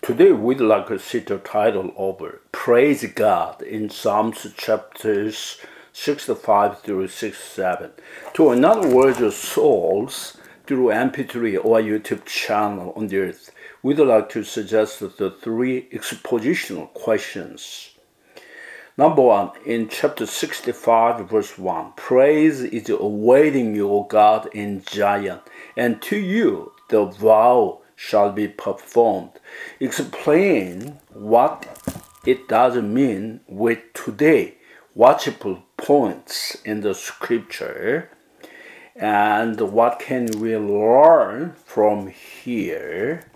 Today we'd like to see the title over Praise God in Psalms chapters 65 through 67. To another words of souls through MP3 or YouTube channel on the earth, we'd like to suggest the three expositional questions. Number one, in chapter 65, verse 1, praise is awaiting you, O God, in Zion, and to you the vow shall be performed. Explain what it does mean with today watchable points in the scripture and what can we learn from here.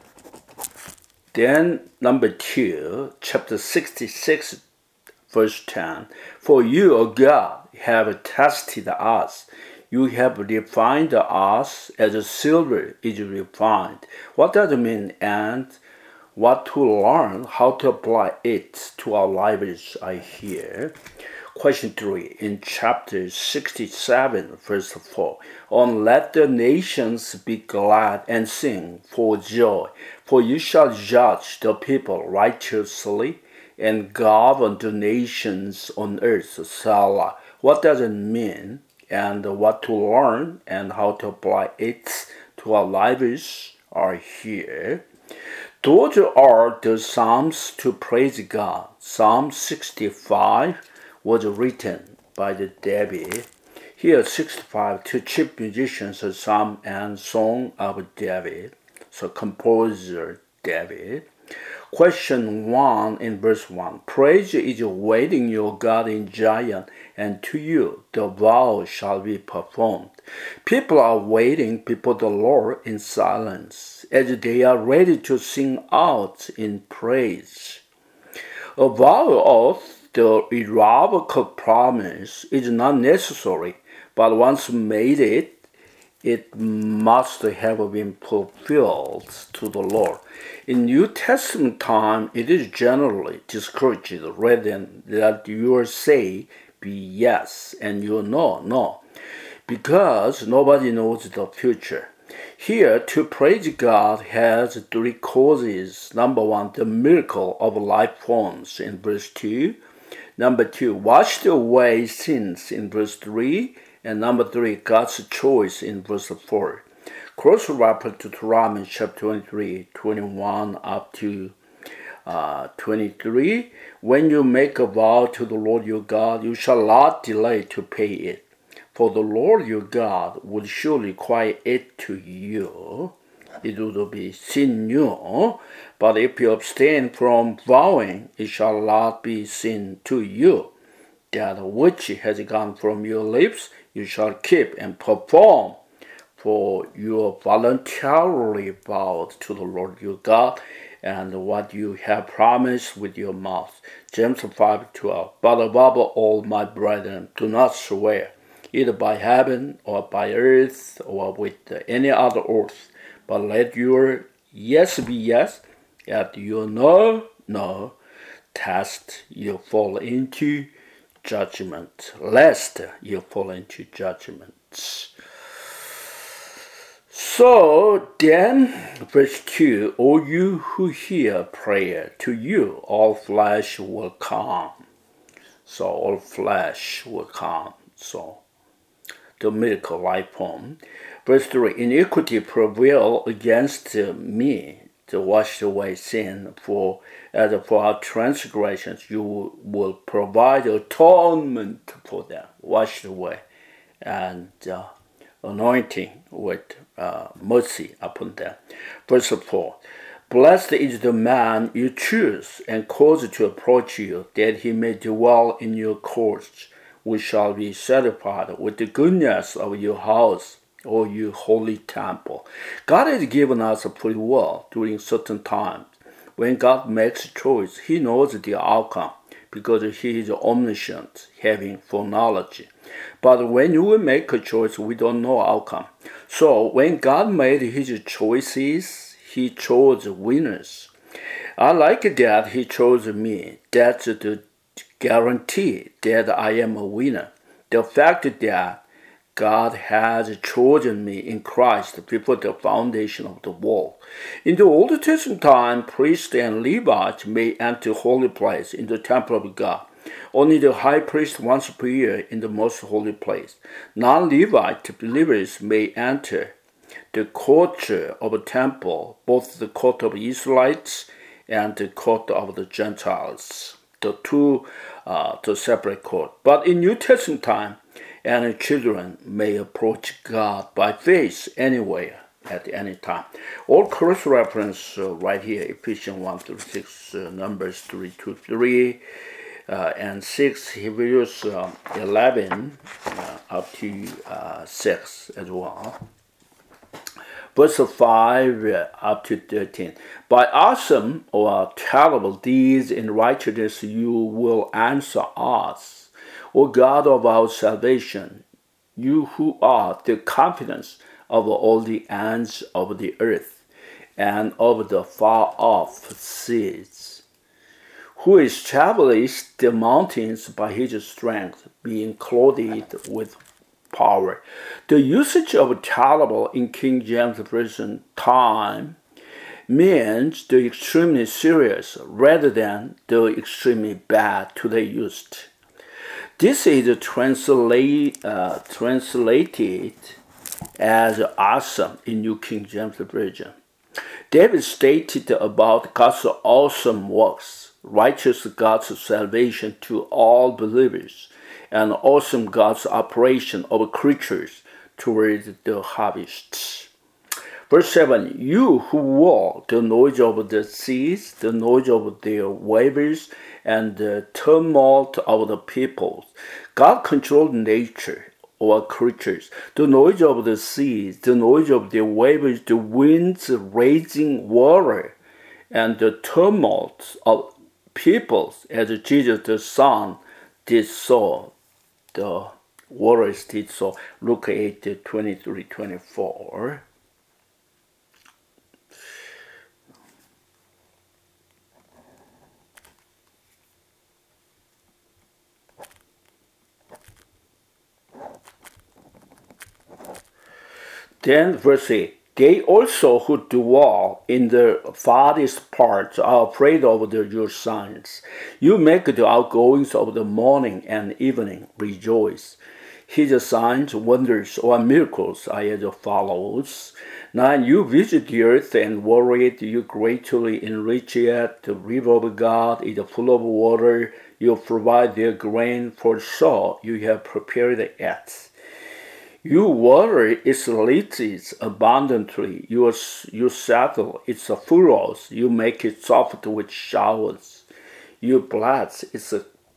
Then number two, chapter 66, verse 10, for you, O God, have tested us. You have refined us as silver is refined. What does it mean and what to learn, how to apply it to our lives, I hear. Question 3, in chapter 67, verse 4, on let the nations be glad and sing for joy, for you shall judge the people righteously and govern the nations on earth. Salah. What does it mean and what to learn and how to apply it to our lives are here. Those are the Psalms to praise God. Psalm 65 was written by David. Here 65, two chief musicians, a psalm and song of David. So composer David. Question 1 in verse 1. Praise is awaiting you, God, in Zion, and to you the vow shall be performed. People are waiting before the Lord in silence, as they are ready to sing out in praise. A vow of the irrevocable promise is not necessary, but once made it must have been fulfilled to the Lord. In New Testament time, it is generally discouraged rather than that you say be yes and you no, because nobody knows the future. Here, to praise God has three causes. Number one, the miracle of life forms in verse 2. Number 2, washed away sins in verse 3. And number 3, God's choice in verse 4. Cross-reference to Deuteronomy chapter 23, 21 up to 23. When you make a vow to the Lord your God, you shall not delay to pay it. For the Lord your God would surely require it to you. It would be sin you. But if you abstain from vowing, it shall not be sin to you. That which has gone from your lips, you shall keep and perform, for you are voluntarily vowed to the Lord your God, and what you have promised with your mouth. James 5:12. But above all, my brethren, do not swear, either by heaven or by earth or with any other oath, but let your yes be yes, and your no, lest you fall into judgment. So then, verse 2, O you who hear prayer, to you all flesh will come. So all flesh will come. So the miracle life form. Verse 3, iniquity prevail against me to wash away sin, as for our transgressions you will provide atonement for them, washed away, and anointing with mercy upon them. Verse 4, blessed is the man you choose and cause to approach you, that he may dwell in your courts. We shall be satisfied with the goodness of your house, O you holy temple. God has given us a free will during certain times. When God makes a choice, He knows the outcome because He is omniscient, having foreknowledge. But when you make a choice, we don't know outcome. So when God made His choices, He chose winners. I like that He chose me. That's the guarantee that I am a winner. The fact that God has chosen me in Christ before the foundation of the world. In the Old Testament time, priests and Levites may enter holy place in the temple of God. Only the high priest once per year in the most holy place. Non-Levite believers may enter the court of a temple, both the court of Israelites and the court of the Gentiles, the separate court. But in New Testament time, and children may approach God by faith anywhere at any time. All cross reference right here, Ephesians 1 through 6, Numbers 3 to 3, and 6, Hebrews 11 up to 6 as well. Verse 5 up to 13. By awesome or terrible deeds in righteousness you will answer us, O God of our salvation, you who are the confidence of all the ends of the earth and of the far-off seas, who established the mountains by his strength, being clothed with power. The usage of terrible in King James Version time means the extremely serious rather than the extremely bad today used. This is translated as awesome in New King James Version. David stated about God's awesome works, righteous God's salvation to all believers, and awesome God's operation of creatures toward the harvest. Verse 7, you who were the noise of the seas, the noise of their waves, and the tumult of the peoples. God controlled nature or creatures, the noise of the seas, the noise of their waves, the winds, raging water, and the tumult of peoples, as Jesus the Son did so. The waters did so. Luke 8, 23, 24. Then verse 8, they also who dwell in the farthest parts are afraid of your signs. You make the outgoings of the morning and evening rejoice. His signs, wonders, or miracles are as follows. Now you visit the earth and worry it, you greatly enrich it. The river of God is full of water. You provide their grain, for so you have prepared it. You water its leaves abundantly. You settle its furrows. You make it soft with showers. You bless its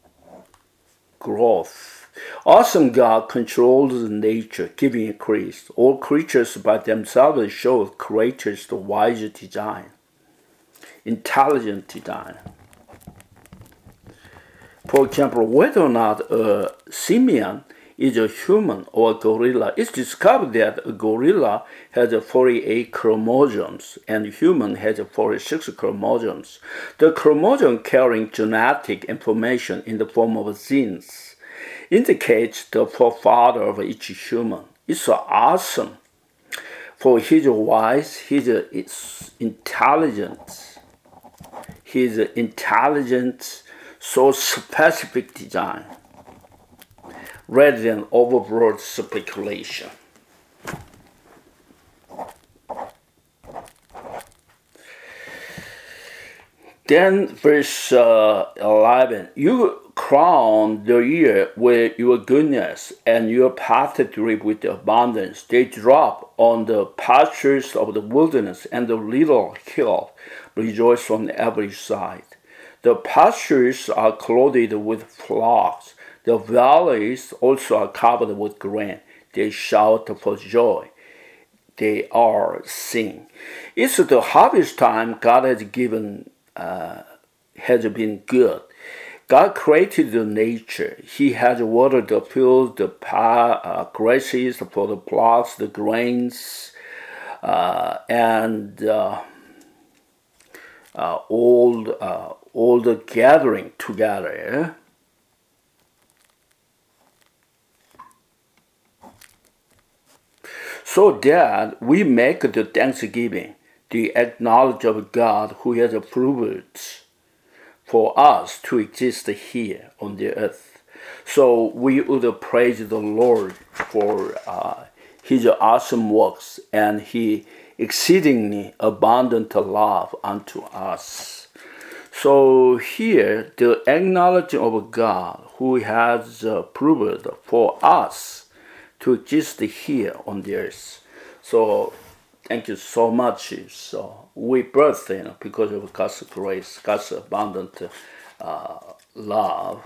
growth. Awesome God controls nature, giving increase. All creatures by themselves show Creator's wise design, intelligent design. For example, whether or not a simian is a human or a gorilla, it's discovered that a gorilla has 48 chromosomes and a human has 46 chromosomes. The chromosome carrying genetic information in the form of genes indicates the forefather of each human. It's so awesome. For his wise, his intelligence, so specific design, rather than overbroad speculation. Then verse 11, you crown the year with your goodness, and your path drip with abundance. They drop on the pastures of the wilderness, and the little hill rejoice on every side. The pastures are clothed with flocks. The valleys also are covered with grain. They shout for joy. They are singing. It's the harvest time. God has been good. God created the nature. He has watered the fields, the grasses for the flocks, the grains, and all the gathering together. so that we make the thanksgiving, the acknowledge of God who has approved for us to exist here on the earth. So we would praise the Lord for His awesome works and His exceedingly abundant love unto us. So here, the acknowledging of God who has approved for us to exist here on the earth. So thank you so much. So we birth, because of God's grace, God's abundant love.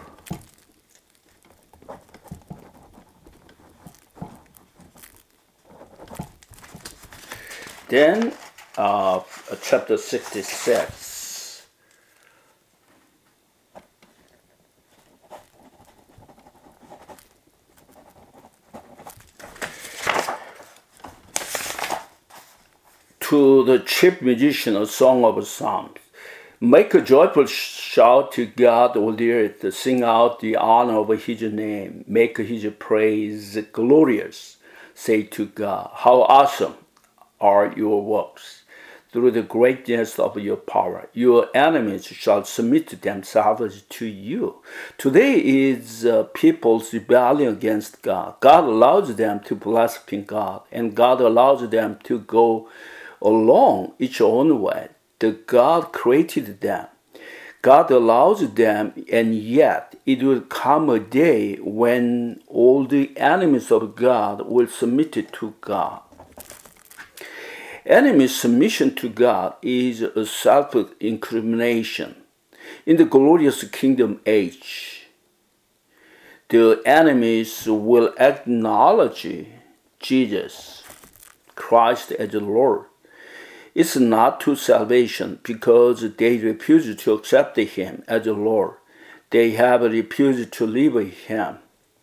Then, chapter 66. To the chief musician, a song of psalms. Make a joyful shout to God, all the earth. Sing out the honor of His name. Make His praise glorious. Say to God, how awesome are your works. Through the greatness of your power, your enemies shall submit themselves to you. Today is people's rebellion against God. God allows them to blaspheme God, and God allows them to go along each own way. The God created them. God allows them, and yet it will come a day when all the enemies of God will submit to God. Enemy submission to God is a self-incrimination. In the glorious kingdom age, the enemies will acknowledge Jesus Christ as the Lord. It's not to salvation because they refuse to accept Him as the Lord. They have refused to live with Him.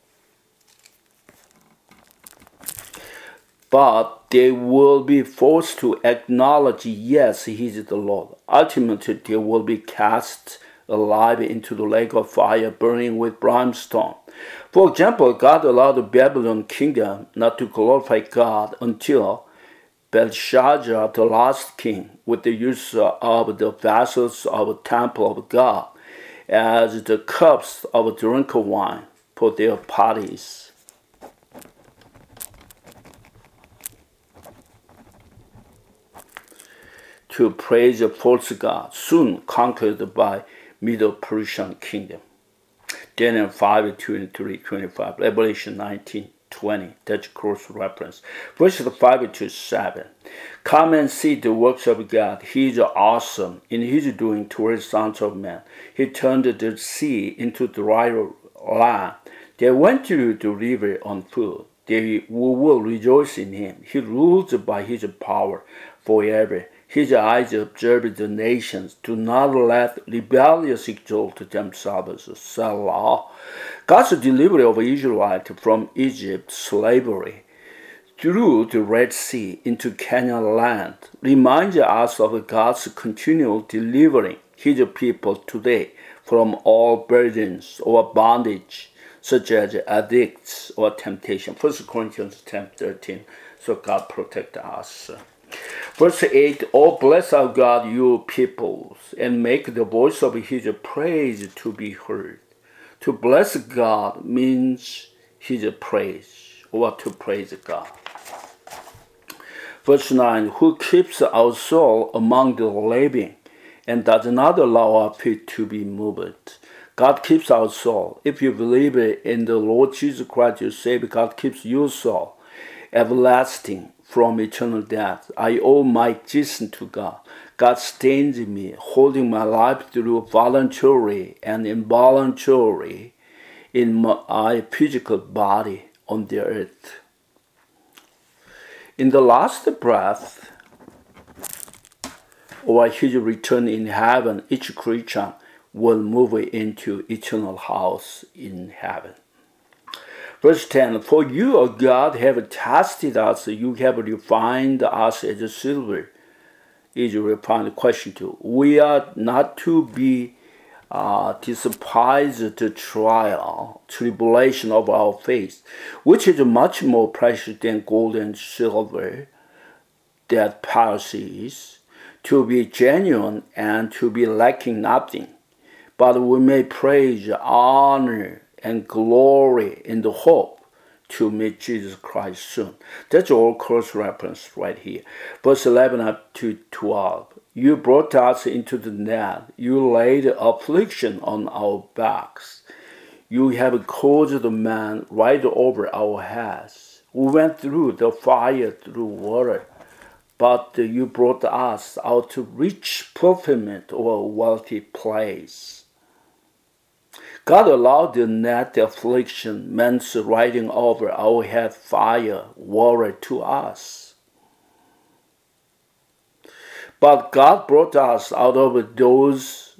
But they will be forced to acknowledge, yes, He is the Lord. Ultimately, they will be cast alive into the lake of fire burning with brimstone. For example, God allowed the Babylon kingdom not to glorify God until Belshazzar, the last king, with the use of the vessels of the temple of God as the cups of drink wine for their parties. To praise a false god, soon conquered by Medo-Persian kingdom. Daniel 5:23-25, Revelation 19:20. That's cross reference. Verses 5-7. Come and see the works of God. He is awesome in His doing towards sons of men. He turned the sea into dry land. They went to the river on foot. They will rejoice in Him. He rules by His power forever. His eyes observe the nations. Do not let rebellious exalt themselves. Selah. God's delivery of Israelites from Egypt's slavery through the Red Sea into Canaan land reminds us of God's continual delivering His people today from all burdens or bondage, such as addicts or temptation. 1 Corinthians 10:13. So God protect us. Verse 8, oh, bless our God, you peoples, and make the voice of His praise to be heard. To bless God means His praise, or to praise God. Verse 9, who keeps our soul among the living, and does not allow our feet to be moved. God keeps our soul. If you believe in the Lord Jesus Christ, your Savior, God keeps your soul everlasting from eternal death. I owe my existence to God. God sustains me, holding my life through voluntary and involuntary in my physical body on the earth. In the last breath, or His return in heaven, each creature will move into eternal house in heaven. Verse 10, for you, O God, have tested us, you have refined us as silver. Is a refined question too. We are not to be despise the trial, tribulation of our faith, which is much more precious than gold and silver that perishes, to be genuine and to be lacking nothing. But we may praise, honor, and glory in the hope to meet Jesus Christ soon. That's all cross reference right here. Verse 11 up to 12. You brought us into the net. You laid affliction on our backs. You have caused the man right over our heads. We went through the fire, through water, but you brought us out to rich fulfillment of a wealthy place. God allowed the net affliction, man's riding over our head fire, water to us. But God brought us out of those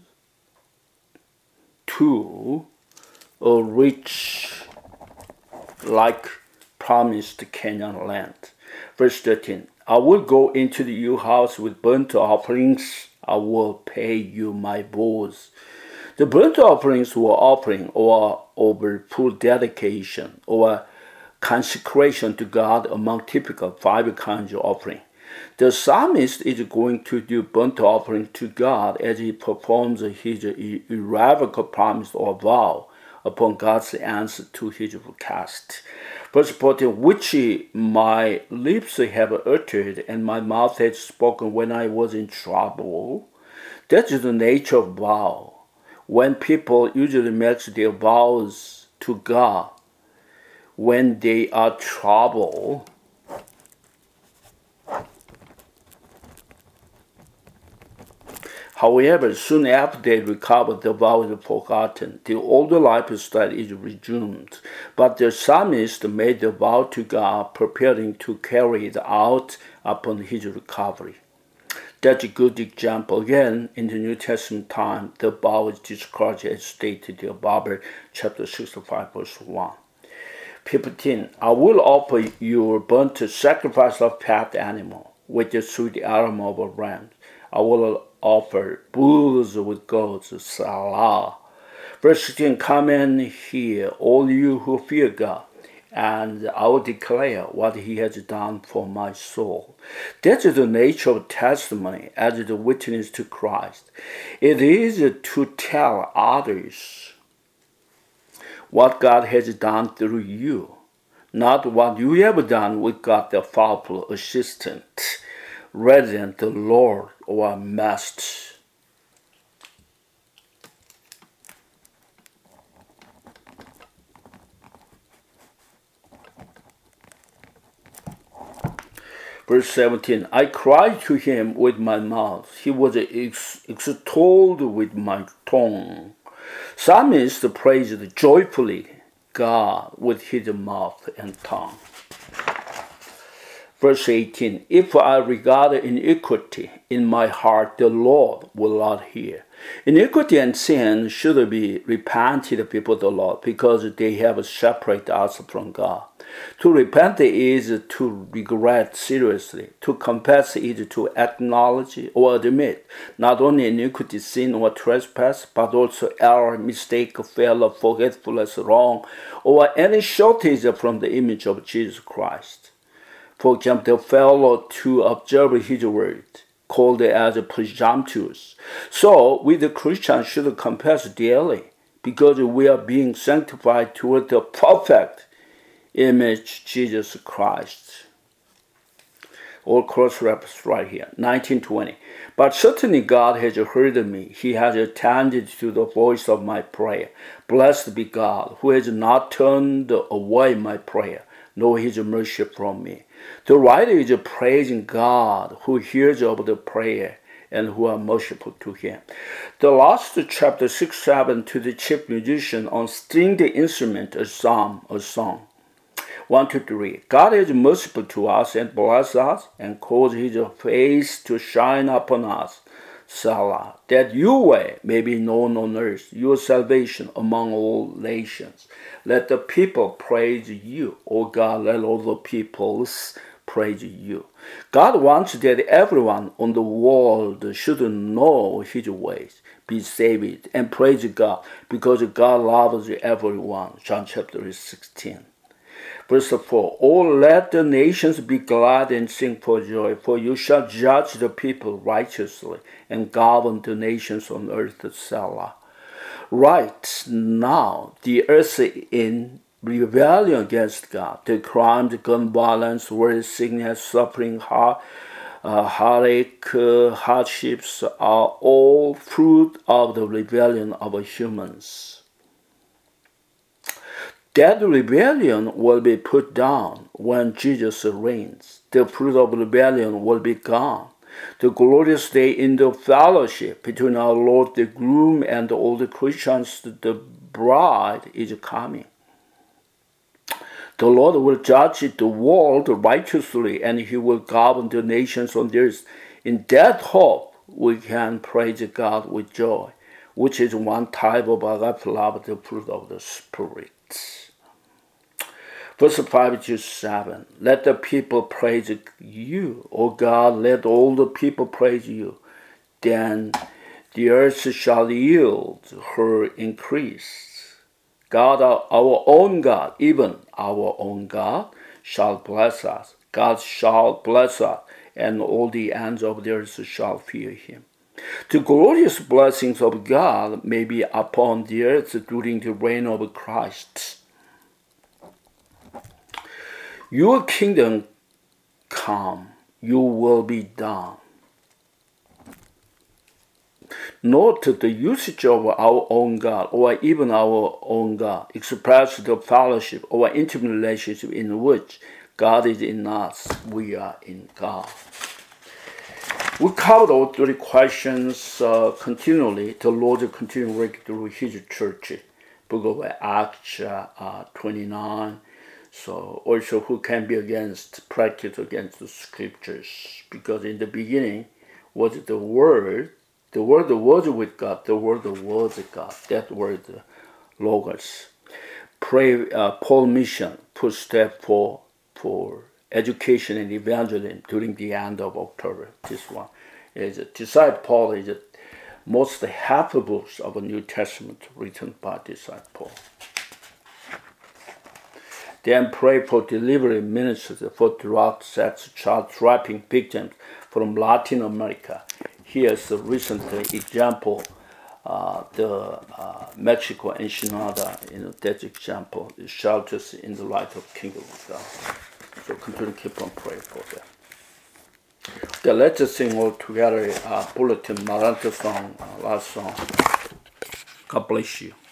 to a rich, like promised Canaan land. Verse 13, I will go into your house with burnt offerings. I will pay you my vows. The burnt offerings were offering or over full dedication or consecration to God among typical 5 kinds of offering. The psalmist is going to do burnt offering to God as he performs his irrevocable promise or vow upon God's answer to his request. Verse 14, which my lips have uttered and my mouth has spoken when I was in trouble. That is the nature of vow. When people usually make their vows to God when they are troubled, however, soon after they recover, the vow is forgotten. The old lifestyle is resumed. But the psalmist made the vow to God, preparing to carry it out upon his recovery. That's a good example. Again, in the New Testament time, the vow is described as stated above, chapter 65, verse 1. 15. I will offer you a burnt sacrifice of fat animal with the sweet aroma of a ram. I will offer bulls with goats, Salah. Verse 16, come and hear, all you who fear God, and I will declare what he has done for my soul. That is the nature of testimony as the witness to Christ. It is to tell others what God has done through you, not what you have done with God the powerful assistant, rather than the Lord or Master. Verse 17, I cried to him with my mouth. He was extolled with my tongue. Psalmist praised joyfully God with his mouth and tongue. Verse 18, if I regard iniquity in my heart, the Lord will not hear. Iniquity and sin should be repented before the Lord because they have separated us from God. To repent is to regret seriously. To confess is to acknowledge or admit not only iniquity, sin, or trespass, but also error, mistake, failure, forgetfulness, wrong, or any shortage from the image of Jesus Christ. For example, the failure to observe his word, called as presumptuous. So we the Christians should confess daily, because we are being sanctified toward the perfect image, Jesus Christ. All cross-reference right here, 19:20. But certainly God has heard me. He has attended to the voice of my prayer. Blessed be God, who has not turned away my prayer, nor his mercy from me. The writer is praising God, who hears of the prayer and who are merciful to him. The last chapter 6-7 to the chief musician on stringed instrument, a song. 1 to 3. God is merciful to us and bless us and cause his face to shine upon us. Salah, that your way may be known on earth, your salvation among all nations. Let the people praise you, O God, let all the peoples praise you. God wants that everyone on the world should know his ways, be saved, and praise God, because God loves everyone. John chapter 16. Verse 4, Oh, let the nations be glad and sing for joy, for you shall judge the people righteously and govern the nations on earth. Selah. Right now, the earth is in rebellion against God. The crimes, gun violence, war, sickness, suffering, heartache, hardships are all fruit of the rebellion of humans. That rebellion will be put down when Jesus reigns. The fruit of rebellion will be gone. The glorious day in the fellowship between our Lord the groom and all the Christians, the bride, is coming. The Lord will judge the world righteously, and he will govern the nations on the earth. In that hope, we can praise God with joy, which is one type of agape love, the fruit of the Spirit. Verse 5-7, Let the people praise you, O God, let all the people praise you. Then the earth shall yield her increase. God, our own God, even our own God, shall bless us. God shall bless us, and all the ends of the earth shall fear him. The glorious blessings of God may be upon the earth during the reign of Christ. Your kingdom come, your will be done. Note the usage of our own God, or even our own God, express the fellowship or intimate relationship in which God is in us, we are in God. We covered all three questions continually. The Lord continued working through his church. Book of Acts 29. So also who can be practice against the scriptures? Because in the beginning was the Word was with God, the Word was God. That word, Logos. Paul mission, first step for education and evangelism during the end of October. This one is disciple Paul is the most half books of the New Testament written by disciple Paul. Then pray for delivery ministers for drug, sex, child trafficking victims from Latin America. Here's a recent example, the Mexico Ensenada, that example, the shelters in the light of Kingdom of God. So continue to keep on praying for them. Okay, let's sing all together Bulletin Maranta song, last song. God bless you.